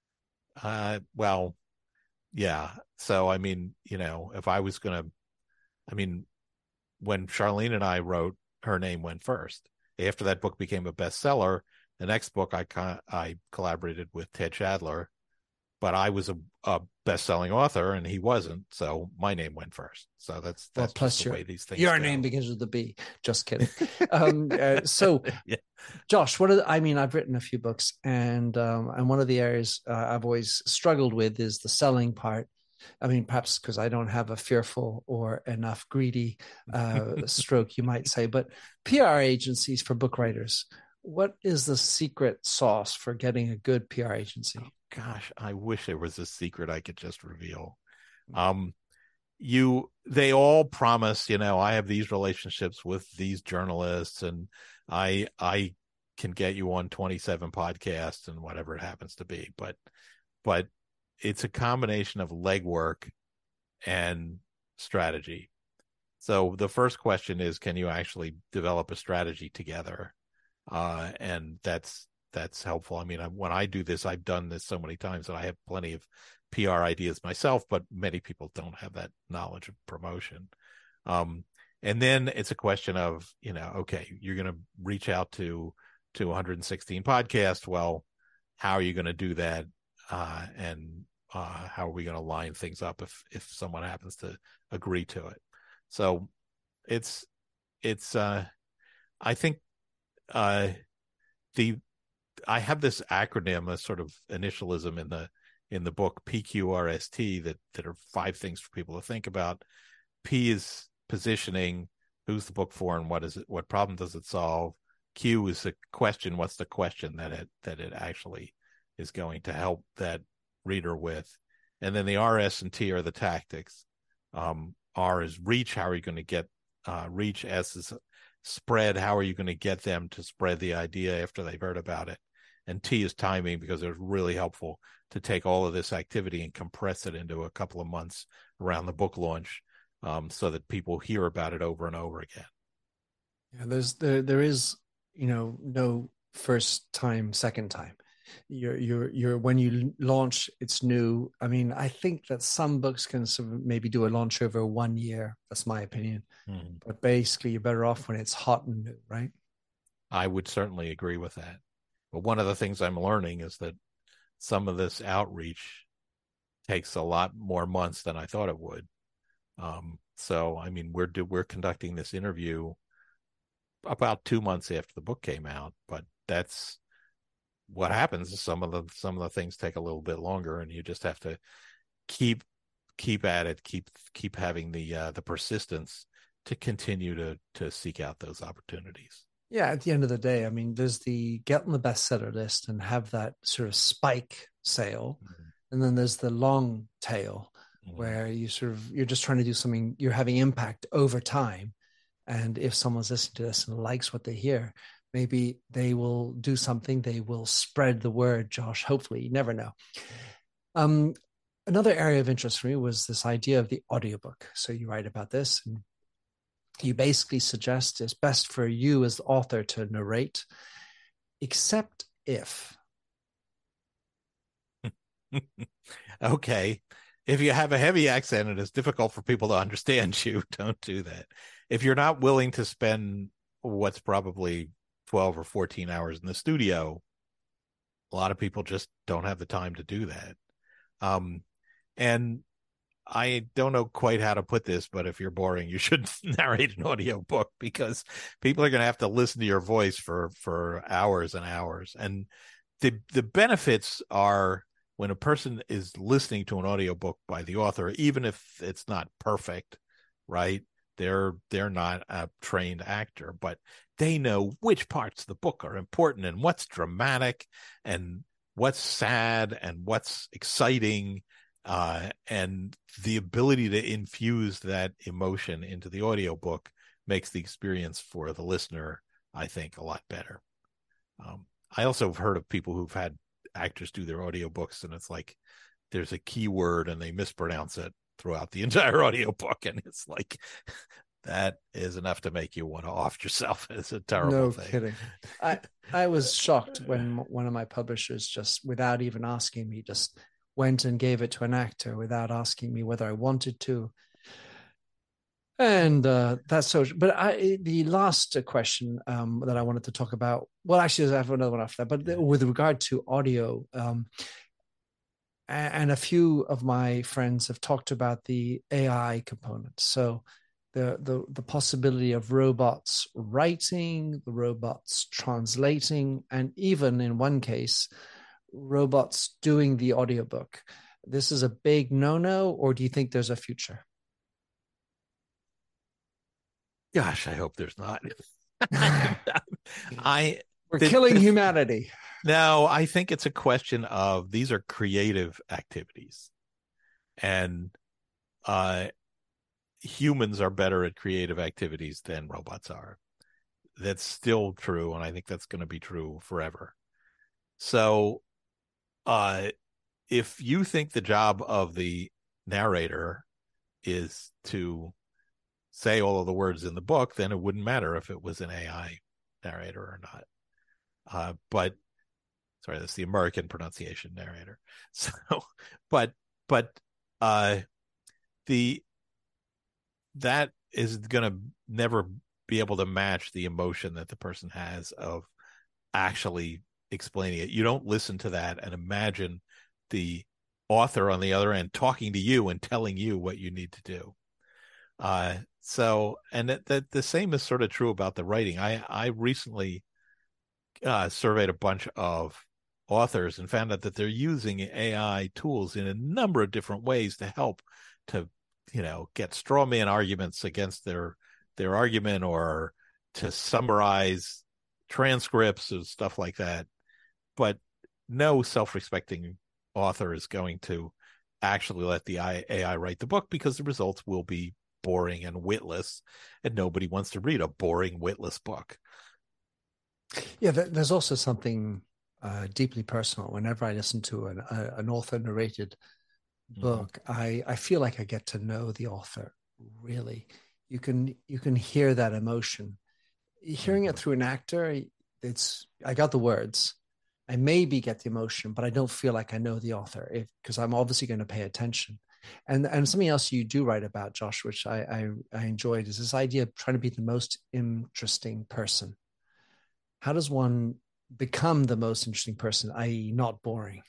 Uh, well, yeah. So, I mean, you know, if I was going to, I mean, when Charlene and I wrote, her name went first. After that book became a bestseller, the next book I I collaborated with Ted Shadler, but I was a, a best-selling author and he wasn't, so my name went first. So that's that's well, plus just the your, way these things your go. name begins with the B. Just kidding. um, uh, so, yeah. Josh, what are the, I mean, I've written a few books, and um, and one of the areas uh, I've always struggled with is the selling part. I mean, perhaps because I don't have a fearful or enough greedy uh, stroke, you might say, but P R agencies for book writers, what is the secret sauce for getting a good P R agency? Oh, gosh, I wish there was a secret I could just reveal. Um, you, they all promise, you know, I have these relationships with these journalists, and I, I can get you on twenty-seven podcasts and whatever it happens to be. But, but it's a combination of legwork and strategy. So the first question is, can you actually develop a strategy together? Uh, and that's, that's helpful. I mean, I, when I do this, I've done this so many times that I have plenty of P R ideas myself, but many people don't have that knowledge of promotion. Um, and then it's a question of, you know, okay, you're going to reach out to, to one hundred sixteen podcasts. Well, how are you going to do that? Uh, and, uh, how are we going to line things up if, if someone happens to agree to it? So it's, it's, uh, I think, uh, the, I have this acronym, a sort of initialism in the, in the book, P Q R S T, that, that are five things for people to think about. P is positioning, who's the book for and what is it, what problem does it solve? Q is the question, what's the question that it, that it actually is going to help that reader with. And then the R, S, and T are the tactics. Um, R is reach. How are you going to get uh, reach? S is spread. How are you going to get them to spread the idea after they've heard about it? And T is timing, because it's really helpful to take all of this activity and compress it into a couple of months around the book launch, um, so that people hear about it over and over again. Yeah, there's there there is, you know, no first time, second time. you're you're you're when you launch, it's new. I mean, I think that some books can sort of maybe do a launch over one year. That's my opinion. Mm-hmm. But basically, you're better off when it's hot and new, right? I would certainly agree with that. But one of the things I'm learning is that some of this outreach takes a lot more months than I thought it would. Um, so, I mean, we're we're conducting this interview about two months after the book came out, but that's what happens. Some of the some of the things take a little bit longer, and you just have to keep keep at it, keep keep having the uh, the persistence to continue to to seek out those opportunities. Yeah, at the end of the day, I mean, there's the get on the bestseller list and have that sort of spike sale, mm-hmm. and then there's the long tail mm-hmm. where you sort of you're just trying to do something, you're having impact over time. And if someone's listening to this and likes what they hear, maybe they will do something, they will spread the word, Josh, hopefully, you never know. Um, another area of interest for me was this idea of the audiobook. So you write about this, and you basically suggest it's best for you as the author to narrate, except if. Okay. If you have a heavy accent and it's difficult for people to understand you, don't do that. If you're not willing to spend what's probably twelve or fourteen hours in the studio, a lot of people just don't have the time to do that. Um, and I don't know quite how to put this, but if you're boring, you should narrate an audiobook, because people are going to have to listen to your voice for, for hours and hours. And the the benefits are, when a person is listening to an audiobook by the author, even if it's not perfect, right? They're they're not a trained actor, but they know which parts of the book are important and what's dramatic and what's sad and what's exciting, uh, and the ability to infuse that emotion into the audiobook makes the experience for the listener, I think, a lot better. Um, I also have heard of people who've had actors do their audiobooks, and it's like there's a keyword and they mispronounce it throughout the entire audiobook, and it's like that is enough to make you want to off yourself. It's a terrible no thing. Kidding. I I was shocked when one of my publishers, just without even asking me, just went and gave it to an actor without asking me whether I wanted to. And uh, that's so. But I, the last question um, that I wanted to talk about. Well, actually, I have another one after that. But the, with regard to audio, um, and, and a few of my friends have talked about the A I component. So the the the possibility of robots writing, the robots translating, and even in one case, robots doing the audiobook. This is a big no-no, or do you think there's a future? Gosh, I hope there's not. I We're the, killing the, humanity. No, I think it's a question of, these are creative activities, and uh, humans are better at creative activities than robots are. That's still true, and I think that's going to be true forever. So, uh, if you think the job of the narrator is to say all of the words in the book, then it wouldn't matter if it was an A I narrator or not. Uh, but sorry, that's the American pronunciation, narrator. So, but but uh, the that is going to never be able to match the emotion that the person has of actually explaining it. You don't listen to that and imagine the author on the other end talking to you and telling you what you need to do. Uh, so, and that, that the same is sort of true about the writing. I, I recently uh, surveyed a bunch of authors and found out that they're using A I tools in a number of different ways to help to, you know, get straw man arguments against their, their argument, or to summarize transcripts and stuff like that. But no self-respecting author is going to actually let the A I write the book, because the results will be boring and witless, and nobody wants to read a boring, witless book. Yeah, there's also something uh, deeply personal. Whenever I listen to an, uh, an author narrated book, mm-hmm. I, I feel like I get to know the author. Really, you can you can hear that emotion. Hearing mm-hmm. it through an actor, it's I got the words, I maybe get the emotion, but I don't feel like I know the author because I'm obviously going to pay attention. And and something else you do write about, Josh, which I, I I enjoyed, is this idea of trying to be the most interesting person. How does one become the most interesting person, that is not boring?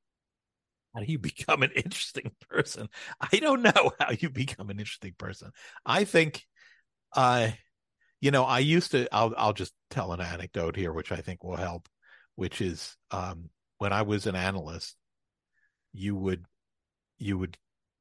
How do you become an interesting person? I don't know how you become an interesting person. I think, uh, you know, I used to, I'll, I'll just tell an anecdote here, which I think will help, which is um, when I was an analyst, you would, you would,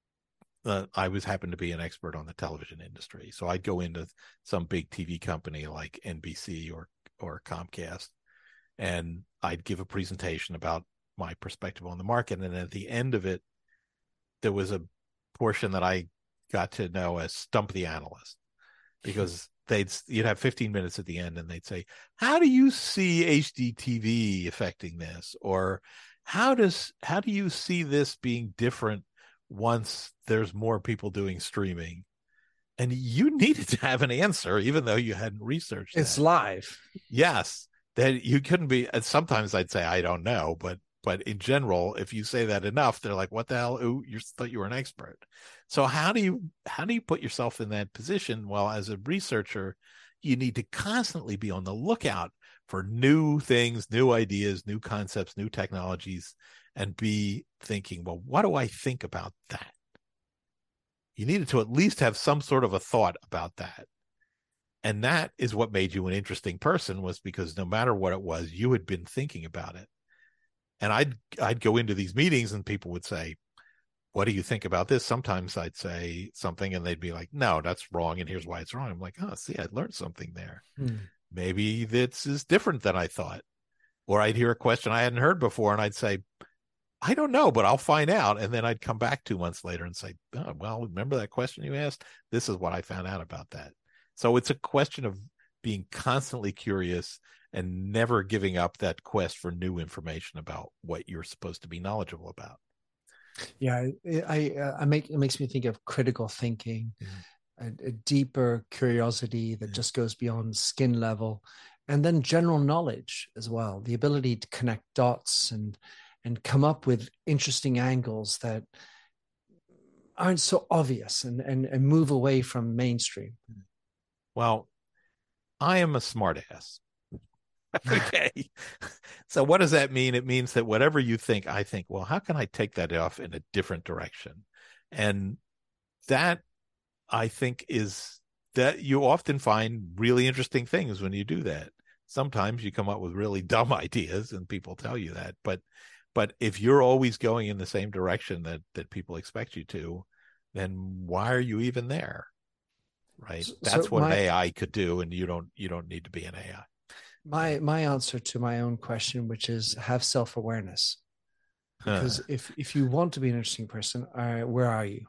uh, I was happened to be an expert on the television industry. So I'd go into some big T V company like N B C or, or Comcast, and I'd give a presentation about my perspective on the market. And at the end of it, there was a portion that I got to know as Stump the Analyst, because they'd, you'd have fifteen minutes at the end and they'd say, how do you see H D T V affecting this? Or how does, how do you see this being different once there's more people doing streaming? And you needed to have an answer, even though you hadn't researched it. It's live. Yes. That you couldn't be, sometimes I'd say, I don't know, but But in general, if you say that enough, they're like, what the hell? Ooh, you thought you were an expert. So how do you, how do you put yourself in that position? Well, as a researcher, you need to constantly be on the lookout for new things, new ideas, new concepts, new technologies, and be thinking, well, what do I think about that? You needed to at least have some sort of a thought about that. And that is what made you an interesting person, was because no matter what it was, you had been thinking about it. And I'd I'd go into these meetings and people would say, what do you think about this? Sometimes I'd say something and they'd be like, no, that's wrong, and here's why it's wrong. I'm like, oh, see, I learned something there. Hmm. Maybe this is different than I thought. Or I'd hear a question I hadn't heard before and I'd say, I don't know, but I'll find out. And then I'd come back two months later and say, oh, well, remember that question you asked? This is what I found out about that. So it's a question of being constantly curious and never giving up that quest for new information about what you're supposed to be knowledgeable about. Yeah, I, I, I make it makes me think of critical thinking, mm-hmm. a, a deeper curiosity that yeah. just goes beyond skin level, and then general knowledge as well. The ability to connect dots and and come up with interesting angles that aren't so obvious, and and, and move away from mainstream. Well, I am a smartass. Okay. So what does that mean? It means that whatever you think, I think, well, how can I take that off in a different direction? And that, I think, is that you often find really interesting things when you do that. Sometimes you come up with really dumb ideas and people tell you that, but but if you're always going in the same direction that that people expect you to, then why are you even there? Right? So, That's so what my, an A I could do, and you don't you don't need to be an A I. My my answer to my own question, which is have self-awareness. Because huh. if if you want to be an interesting person, uh, where are you?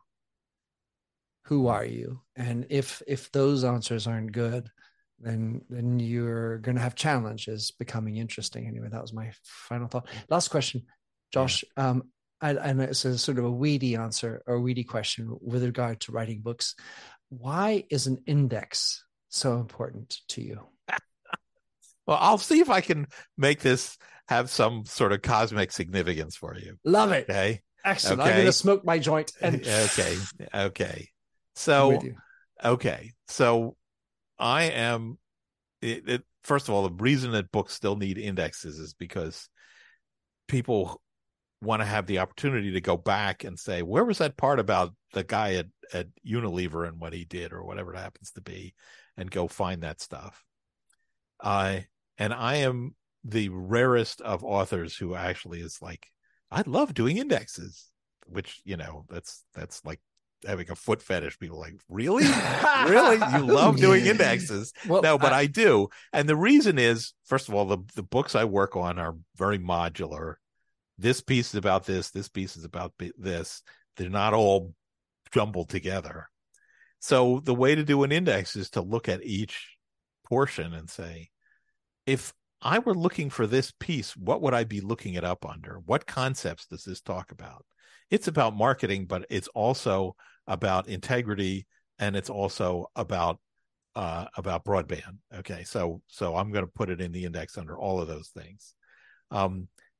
Who are you? And if if those answers aren't good, then then you're going to have challenges becoming interesting. Anyway, that was my final thought. Last question, Josh. Yeah. Um, and, and it's a sort of a weedy answer or a weedy question with regard to writing books. Why is an index so important to you? Well, I'll see if I can make this have some sort of cosmic significance for you. Love it. Okay. Excellent. Okay. I'm going to smoke my joint. And okay. Okay. So, okay. So I am, it, it, first of all, the reason that books still need indexes is because people want to have the opportunity to go back and say, where was that part about the guy at, at Unilever and what he did, or whatever it happens to be, and go find that stuff. Uh, and I am the rarest of authors who actually is like, I love doing indexes, which, you know, that's, that's like having a foot fetish. People are like, really? Really? You love doing indexes? Well, no, but I, I do. And the reason is, first of all, the, the books I work on are very modular. This piece is about this. This piece is about this. They're not all jumbled together. So the way to do an index is to look at each portion and say, if I were looking for this piece, what would I be looking it up under? What concepts does this talk about? It's about marketing, but it's also about integrity, and it's also about uh, about broadband. Okay, so so I'm going to put it in the index under all of those things. Um,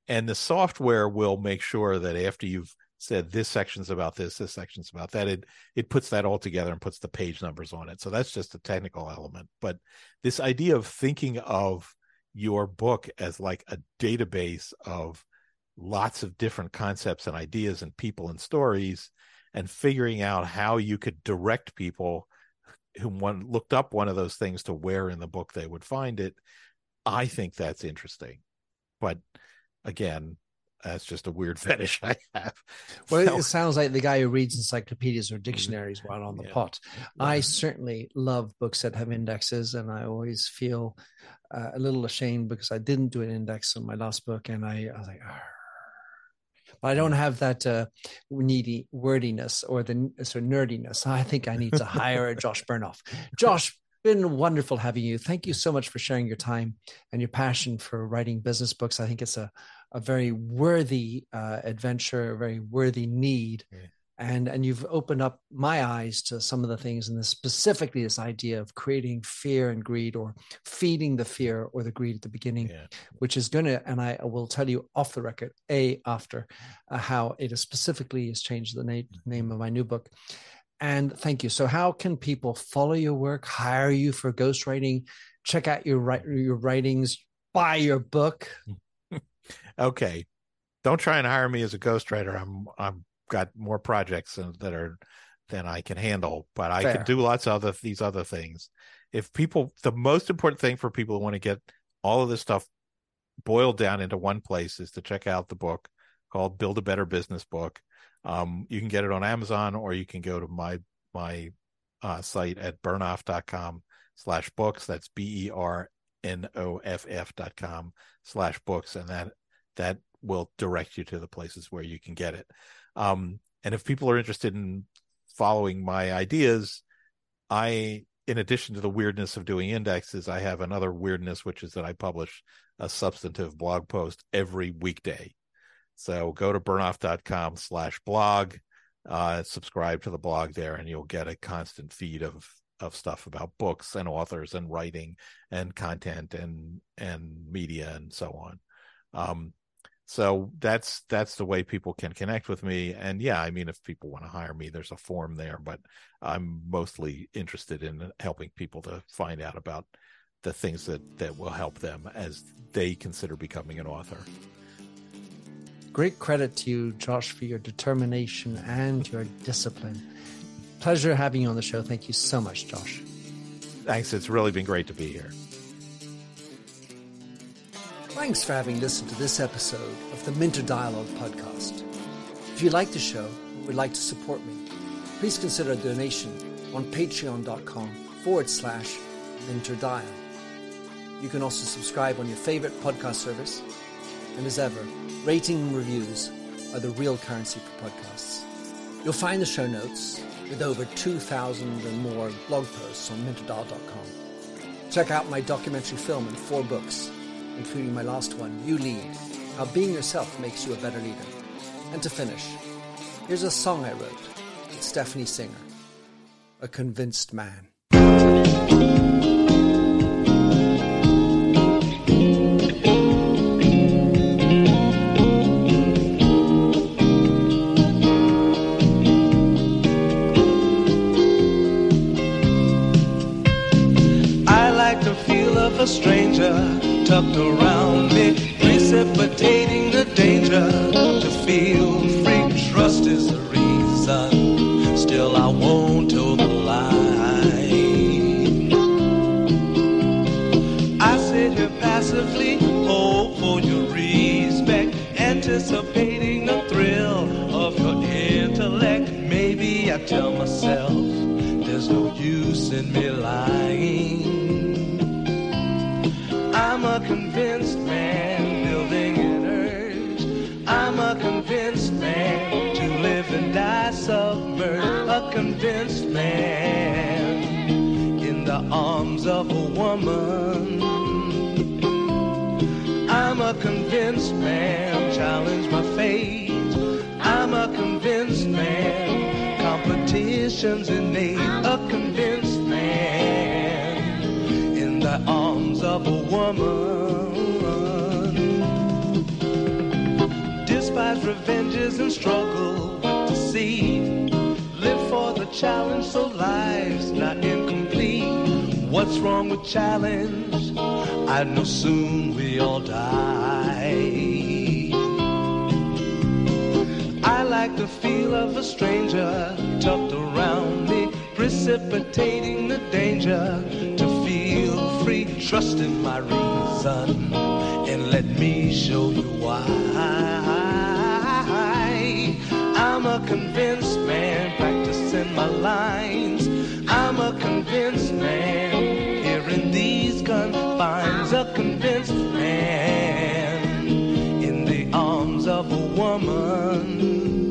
And the software will make sure that after you've said this section's about this, this section's about that, it it puts that all together and puts the page numbers on it. So that's just a technical element. But this idea of thinking of your book as like a database of lots of different concepts and ideas and people and stories, and figuring out how you could direct people who one looked up one of those things to where in the book they would find it, I think that's interesting. But again, that's just a weird fetish I have. Well, So, it sounds like the guy who reads encyclopedias or dictionaries while on the Yeah. pot. I certainly love books that have indexes, and I always feel uh, a little ashamed because I didn't do an index on my last book, and I, I was like, "Arr." But I don't have that uh, needy wordiness or the sort of nerdiness. I think I need to hire a Josh Bernoff. Josh, been wonderful having you. Thank you so much for sharing your time and your passion for writing business books. I think it's a, a very worthy uh, adventure, a very worthy need. Yeah. And, and you've opened up my eyes to some of the things, and this, specifically this idea of creating fear and greed, or feeding the fear or the greed at the beginning, Yeah. which is going to, and I will tell you off the record, A, after, uh, how it is specifically has changed the na- name of my new book. And thank you. So how can people follow your work, hire you for ghostwriting, check out your write, your writings, buy your book? Okay. Don't try and hire me as a ghostwriter. I'm, I'm got more projects that are than I can handle, but I Fair. can do lots of other, these other things. If people, the most important thing for people who want to get all of this stuff boiled down into one place is to check out the book called Build a Better Business Book. Um, you can get it on Amazon, or you can go to my, my uh, site at bernoff.com slash books. That's B E R N O F F dot com slash books. And that, that will direct you to the places where you can get it. Um, and if people are interested in following my ideas, I, in addition to the weirdness of doing indexes, I have another weirdness, which is that I publish a substantive blog post every weekday. So go to bernoff.com slash blog, uh, subscribe to the blog there, and you'll get a constant feed of, of stuff about books and authors and writing and content and, and media and so on. Um, So that's that's the way people can connect with me. And yeah, I mean, if people want to hire me, there's a form there, but I'm mostly interested in helping people to find out about the things that, that will help them as they consider becoming an author. Great credit to you, Josh, for your determination and your discipline. Pleasure having you on the show. Thank you so much, Josh. Thanks. It's really been great to be here. Thanks for having listened to this episode of the Minter Dialogue podcast. If you like the show and would like to support me, please consider a donation on patreon.com forward slash Minter Dial. You can also subscribe on your favorite podcast service. And as ever, rating and reviews are the real currency for podcasts. You'll find the show notes with over two thousand and more blog posts on minter dial dot com. Check out my documentary film and four books, including my last one, You Lead, How Being Yourself Makes You a Better Leader. And to finish, here's a song I wrote with Stephanie Singer, A Convinced Man. I like the feel of a stranger tucked around me, precipitating the danger to feel free. Trust is the reason, still I won't toe the line. I sit here passively, hope for your respect, anticipating the thrill of your intellect. Maybe I tell myself there's no use in me lying. I'm a convinced man building an urge. I'm a convinced man to live and die submerged. A convinced man in the arms of a woman. I'm a convinced man, challenge my fate. I'm a convinced man, competition's innate. A convinced man in the arms of a woman. struggle with deceit. Live for the challenge so life's not incomplete. What's wrong with challenge? I know soon we all die. I like the feel of a stranger tucked around me, precipitating the danger to feel free. Trust in my reason and let me show you why. I'm a convinced man practicing my lines. I'm a convinced man here in these confines. A convinced man in the arms of a woman.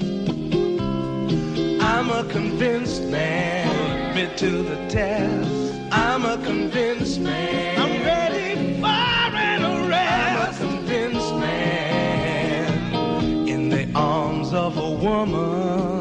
I'm a convinced man, admit to the test. I'm a convinced man. I'm ready for an arrest. I'm a convinced man in the arms of a woman.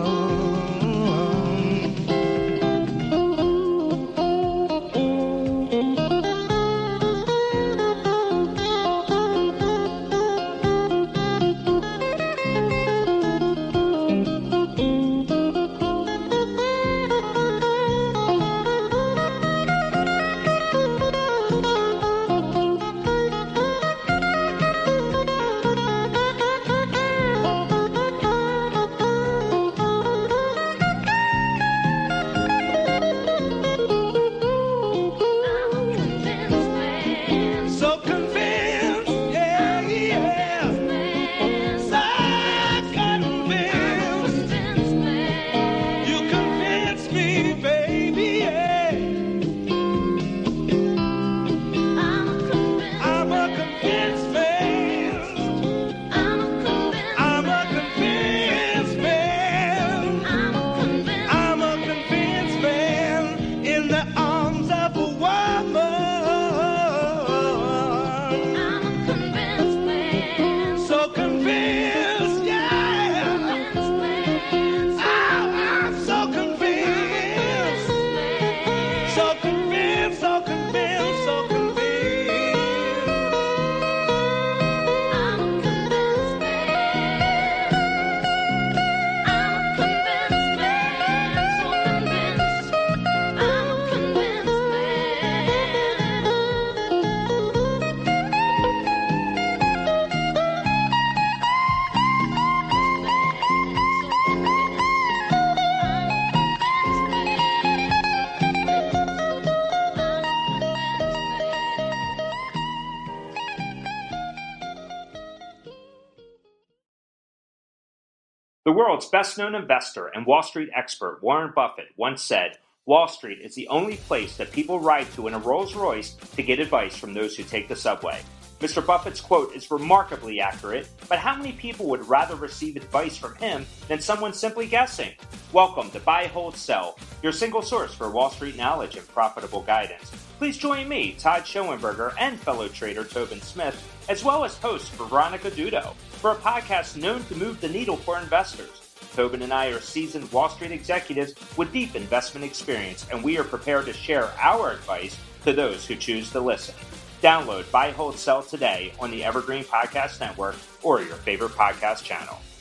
The world's best-known investor and Wall Street expert Warren Buffett once said, "Wall Street is the only place that people ride to in a Rolls-Royce to get advice from those who take the subway." Mister Buffett's quote is remarkably accurate, but how many people would rather receive advice from him than someone simply guessing? Welcome to Buy, Hold, Sell, your single source for Wall Street knowledge and profitable guidance. Please join me, Todd Schoenberger, and fellow trader Tobin Smith, as well as host Veronica Dudo, for a podcast known to move the needle for investors. Tobin and I are seasoned Wall Street executives with deep investment experience, and we are prepared to share our advice to those who choose to listen. Download Buy, Hold, Sell today on the Evergreen Podcast Network or your favorite podcast channel.